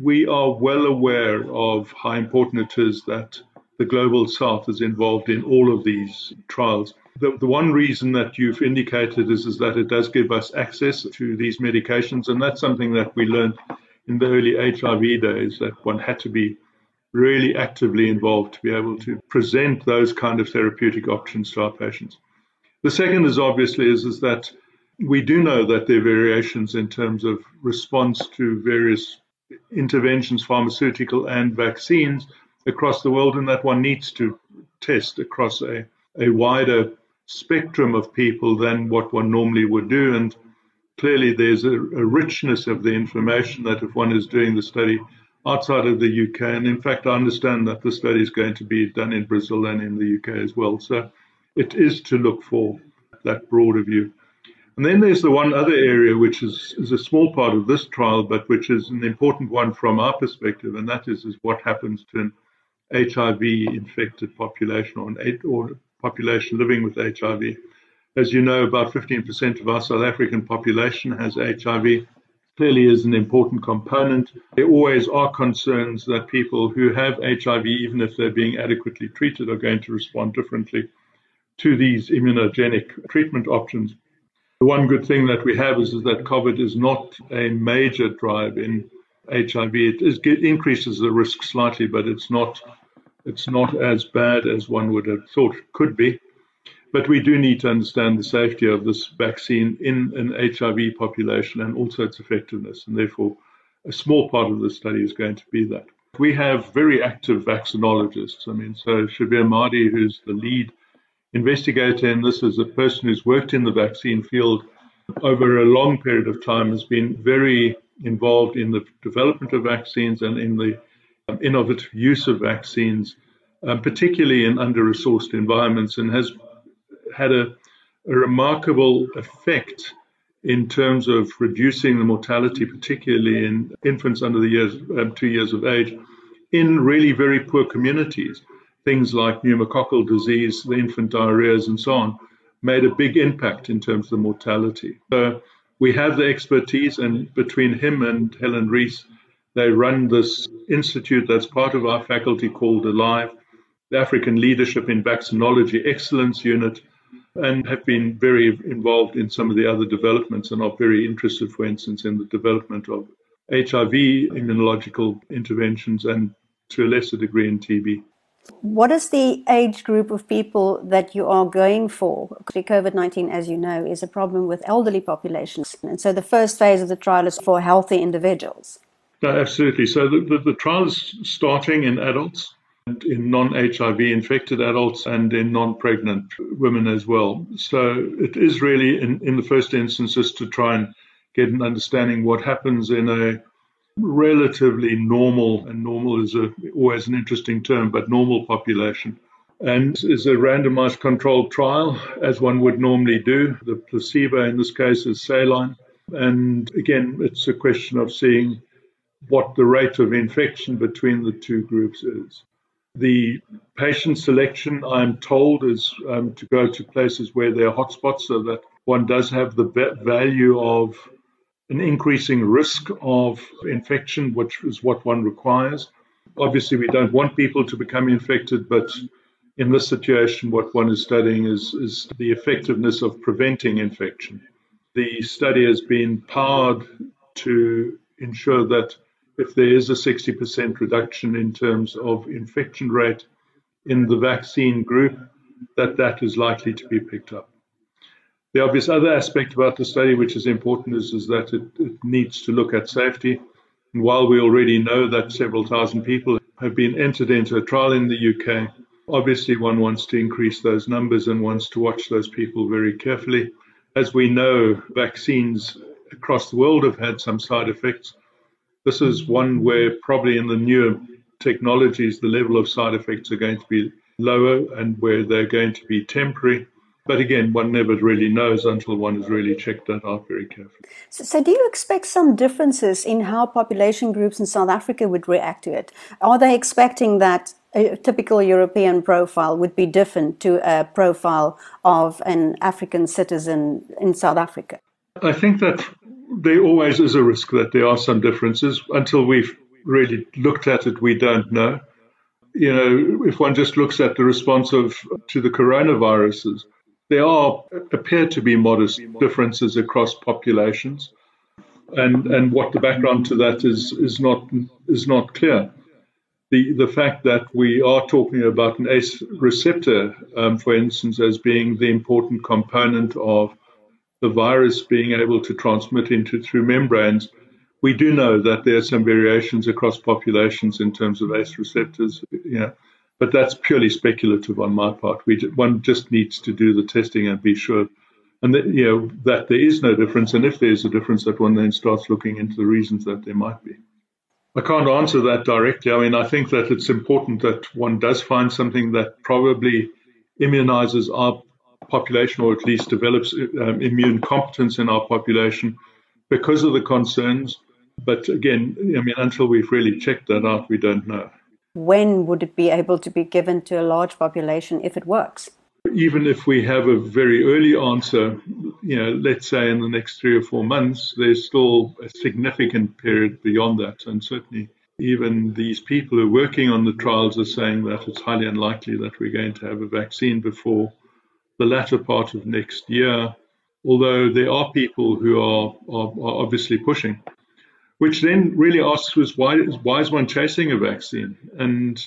we are well aware of how important it is that the Global South is involved in all of these trials. The one reason that you've indicated is that it does give us access to these medications, and that's something that we learned in the early HIV days, that one had to be really actively involved to be able to present those kind of therapeutic options to our patients. The second is obviously is that we do know that there are variations in terms of response to various interventions, pharmaceutical and vaccines across the world, and that one needs to test across a wider spectrum of people than what one normally would do. And clearly there's a richness of the information that if one is doing the study outside of the UK, and in fact I understand that the study is going to be done in Brazil and in the UK as well. So it is to look for that broader view. And then there's the one other area which is a small part of this trial, but which is an important one from our perspective, and that is what happens to an HIV-infected population or population living with HIV. As you know, about 15% of our South African population has HIV. Clearly is an important component. There always are concerns that people who have HIV, even if they're being adequately treated, are going to respond differently to these immunogenic treatment options. The one good thing that we have is that COVID is not a major drive in HIV. It increases the risk slightly, but it's not as bad as one would have thought it could be. But we do need to understand the safety of this vaccine in an HIV population and also its effectiveness, and therefore a small part of the study is going to be that. We have very active vaccinologists. So Shabir Mahdi, who's the lead investigator in this, is a person who's worked in the vaccine field over a long period of time, has been very involved in the development of vaccines and in the innovative use of vaccines, particularly in under-resourced environments, and has had a remarkable effect in terms of reducing the mortality, particularly in infants under the 2 years of age, in really very poor communities. Things like pneumococcal disease, the infant diarrheas, and so on, made a big impact in terms of the mortality. So we have the expertise, and between him and Helen Rees, they run this institute that's part of our faculty called ALIVE, the African Leadership in Vaccinology Excellence Unit, and have been very involved in some of the other developments and are very interested, for instance, in the development of HIV immunological interventions and to a lesser degree in TB. What is the age group of people that you are going for? COVID-19, as you know, is a problem with elderly populations. And so the first phase of the trial is for healthy individuals. No, absolutely. So the trial is starting in adults, and in non-HIV infected adults, and in non-pregnant women as well. So it is really, in the first instance, just to try and get an understanding what happens in a relatively normal, and normal is always an interesting term, but normal population. And is a randomized controlled trial, as one would normally do. The placebo in this case is saline. And again, it's a question of seeing what the rate of infection between the two groups is. The patient selection, I'm told, is to go to places where there are hotspots, so that one does have the value of an increasing risk of infection, which is what one requires. Obviously, we don't want people to become infected, but in this situation, what one is studying is the effectiveness of preventing infection. The study has been powered to ensure that if there is a 60% reduction in terms of infection rate in the vaccine group, that is likely to be picked up. The obvious other aspect about the study, which is important, is that it needs to look at safety. And while we already know that several thousand people have been entered into a trial in the UK, obviously one wants to increase those numbers and wants to watch those people very carefully. As we know, vaccines across the world have had some side effects. This is one where probably in the newer technologies, the level of side effects are going to be lower and where they're going to be temporary. But again, one never really knows until one has really checked that out very carefully. So do you expect some differences in how population groups in South Africa would react to it? Are they expecting that a typical European profile would be different to a profile of an African citizen in South Africa? I think that there always is a risk that there are some differences until we've really looked at it, we don't know. If one just looks at the response to the coronaviruses, there appear to be modest differences across populations, and what the background to that is not clear. The fact that we are talking about an ACE receptor, for instance, as being the important component of the virus being able to transmit through membranes, we do know that there are some variations across populations in terms of ACE receptors, but that's purely speculative on my part. One just needs to do the testing and be sure, and that there is no difference, and if there is a difference, that one then starts looking into the reasons that there might be. I can't answer that directly. I mean, I think that it's important that one does find something that probably immunizes our population, or at least develops immune competence in our population because of the concerns. But again, I mean, until we've really checked that out, we don't know. When would it be able to be given to a large population if it works? Even if we have a very early answer, let's say in the next 3 or 4 months, there's still a significant period beyond that. And certainly even these people who are working on the trials are saying that it's highly unlikely that we're going to have a vaccine before the latter part of next year, although there are people who are obviously pushing. Which then really asks us, why is one chasing a vaccine? And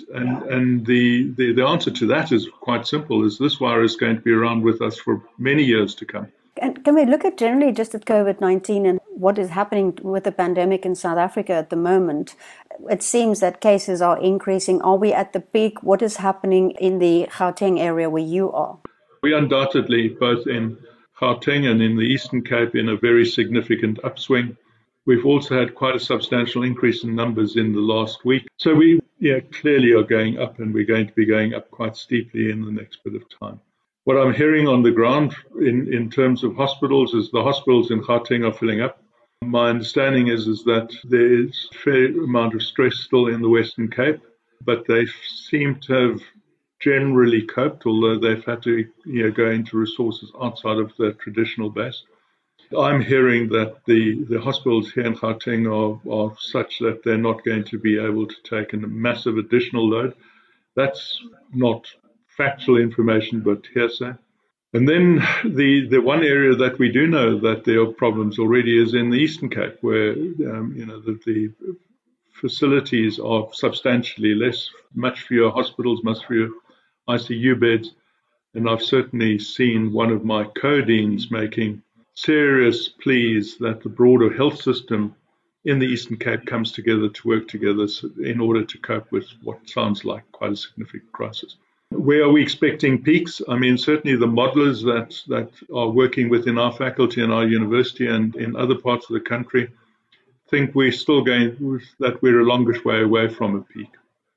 the answer to that is quite simple, is this virus going to be around with us for many years to come. And can we look at generally just at COVID-19 and what is happening with the pandemic in South Africa at the moment? It seems that cases are increasing. Are we at the peak? What is happening in the Gauteng area where you are? We undoubtedly, both in Gauteng and in the Eastern Cape, in a very significant upswing. We've also had quite a substantial increase in numbers in the last week. So we clearly are going up, and we're going to be going up quite steeply in the next bit of time. What I'm hearing on the ground in terms of hospitals is the hospitals in Gauteng are filling up. My understanding is that there is a fair amount of stress still in the Western Cape, but they seem to have generally coped, although they've had to go into resources outside of the traditional base. I'm hearing that the hospitals here in Gauteng are such that they're not going to be able to take a massive additional load. That's not factual information, but hearsay. And then the one area that we do know that there are problems already is in the Eastern Cape, where the facilities are substantially less, much fewer hospitals, much fewer ICU beds. And I've certainly seen one of my co-deans making serious pleas that the broader health system in the Eastern Cape comes together to work together in order to cope with what sounds like quite a significant crisis. Where are we expecting peaks? I mean, certainly the modelers that are working within our faculty and our university and in other parts of the country think we're still we're a longish way away from a peak.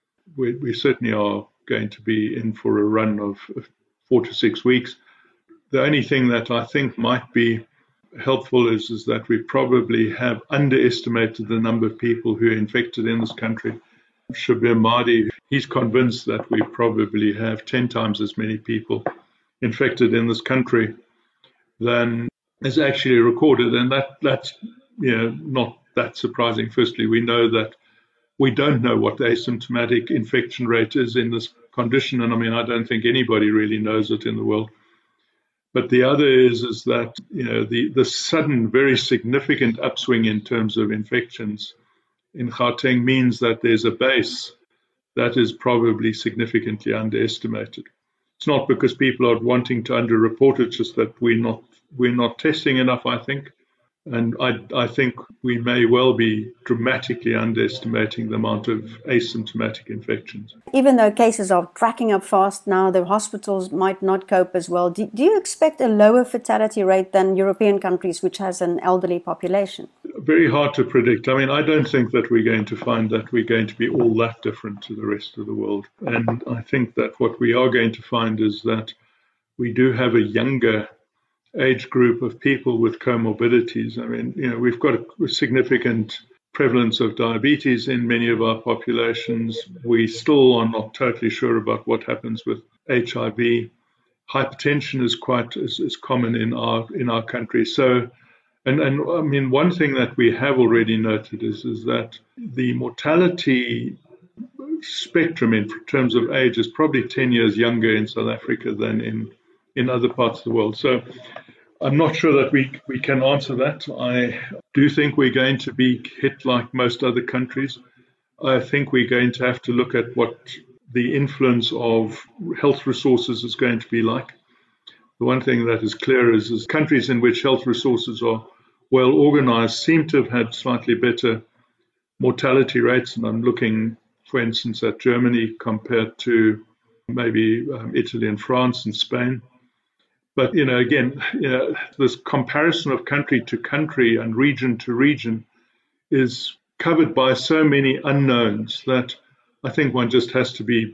We certainly are going to be in for a run of 4 to 6 weeks. The only thing that I think might be helpful is that we probably have underestimated the number of people who are infected in this country. Shabir Mahdi, he's convinced that we probably have 10 times as many people infected in this country than is actually recorded, and that's not that surprising. Firstly, we know that we don't know what the asymptomatic infection rate is in this condition, and I mean, I don't think anybody really knows it in the world. But the other is that the sudden, very significant upswing in terms of infections in Gauteng means that there's a base that is probably significantly underestimated. It's not because people are wanting to underreport, it's just that we're not testing enough, I think. And I think we may well be dramatically underestimating the amount of asymptomatic infections. Even though cases are tracking up fast now, the hospitals might not cope as well. Do you expect a lower fatality rate than European countries, which has an elderly population? Very hard to predict. I mean, I don't think that we're going to find that we're going to be all that different to the rest of the world. And I think that what we are going to find is that we do have a younger age group of people with comorbidities. I mean, we've got a significant prevalence of diabetes in many of our populations. We still are not totally sure about what happens with HIV. Hypertension is quite as common in our country. So And I mean, one thing that we have already noted is that the mortality spectrum in terms of age is probably 10 years younger in South Africa than in other parts of the world. So I'm not sure that we can answer that. I do think we're going to be hit like most other countries. I think we're going to have to look at what the influence of health resources is going to be like. The one thing that is clear is countries in which health resources are well organized seem to have had slightly better mortality rates. And I'm looking, for instance, at Germany compared to maybe Italy and France and Spain. But, again, this comparison of country to country and region to region is covered by so many unknowns that I think one just has to be,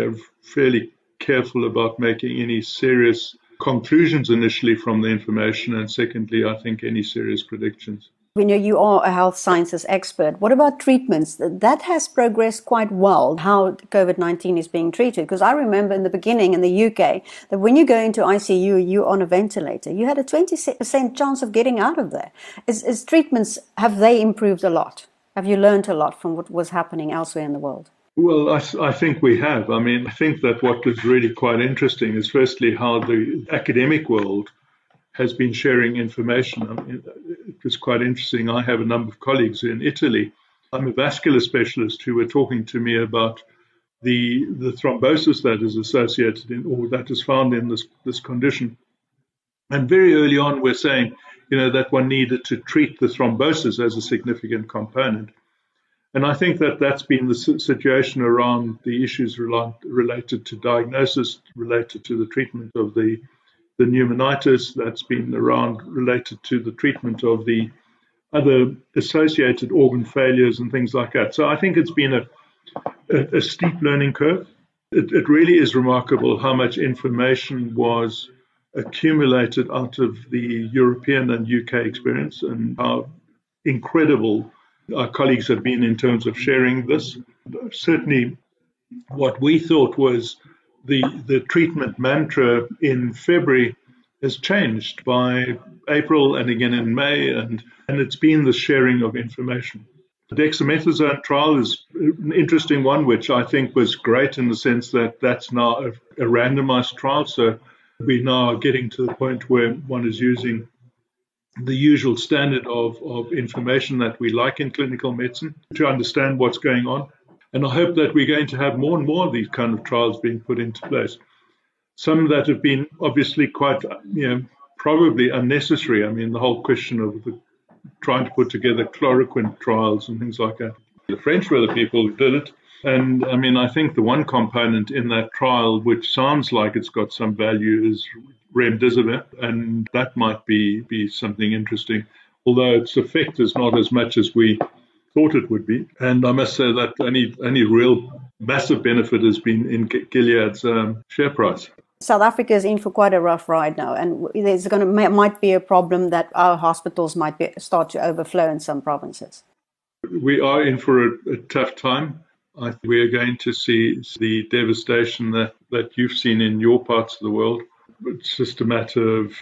fairly careful about making any serious conclusions initially from the information, and secondly, I think any serious predictions. We know you are a health sciences expert. What about treatments? That has progressed quite well, how COVID-19 is being treated. Because I remember in the beginning in the UK that when you go into ICU, you're on a ventilator. You had a 20% chance of getting out of there. Is treatments, have they improved a lot? Have you learned a lot from what was happening elsewhere in the world? Well, I think we have. I mean, I think that what is really quite interesting is firstly how the academic world has been sharing information. I mean, it was quite interesting. I have a number of colleagues in Italy. I'm a vascular specialist who were talking to me about the thrombosis that is associated or that is found in this condition. And very early on, we're saying, that one needed to treat the thrombosis as a significant component. And I think that that's been the situation around the issues related to diagnosis, related to the treatment of the pneumonitis, that's been around related to the treatment of the other associated organ failures and things like that. So I think it's been a steep learning curve. It really is remarkable how much information was accumulated out of the European and UK experience and how incredible our colleagues have been in terms of sharing this. Certainly what we thought was the treatment mantra in February has changed by April and again in May, and it's been the sharing of information. The dexamethasone trial is an interesting one, which I think was great in the sense that that's now a randomized trial. So we now are getting to the point where one is using the usual standard of information that we like in clinical medicine to understand what's going on. And I hope that we're going to have more and more of these kind of trials being put into place. Some that have been obviously quite, probably unnecessary. I mean, the whole question of trying to put together chloroquine trials and things like that. The French were the people who did it. And I mean, I think the one component in that trial, which sounds like it's got some value, is remdesivir. And that might be something interesting, although its effect is not as much as we thought it would be. And I must say that any real massive benefit has been in Gilead's share price. South Africa is in for quite a rough ride now, and there's might be a problem that our hospitals might start to overflow in some provinces. We are in for a tough time. I think we are going to see the devastation that you've seen in your parts of the world. It's just a matter of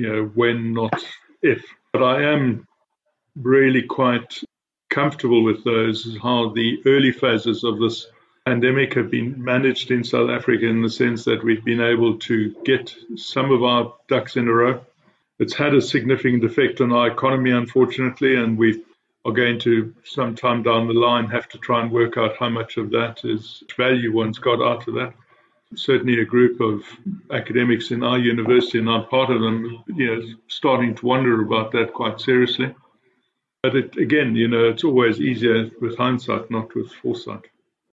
when, not if. But I am really quite comfortable with those, how the early phases of this pandemic have been managed in South Africa in the sense that we've been able to get some of our ducks in a row. It's had a significant effect on our economy, unfortunately, and we are going to, sometime down the line, have to try and work out how much of that is value one's got out of that. Certainly a group of academics in our university, and I'm part of them, starting to wonder about that quite seriously. But again, it's always easier with hindsight, not with foresight.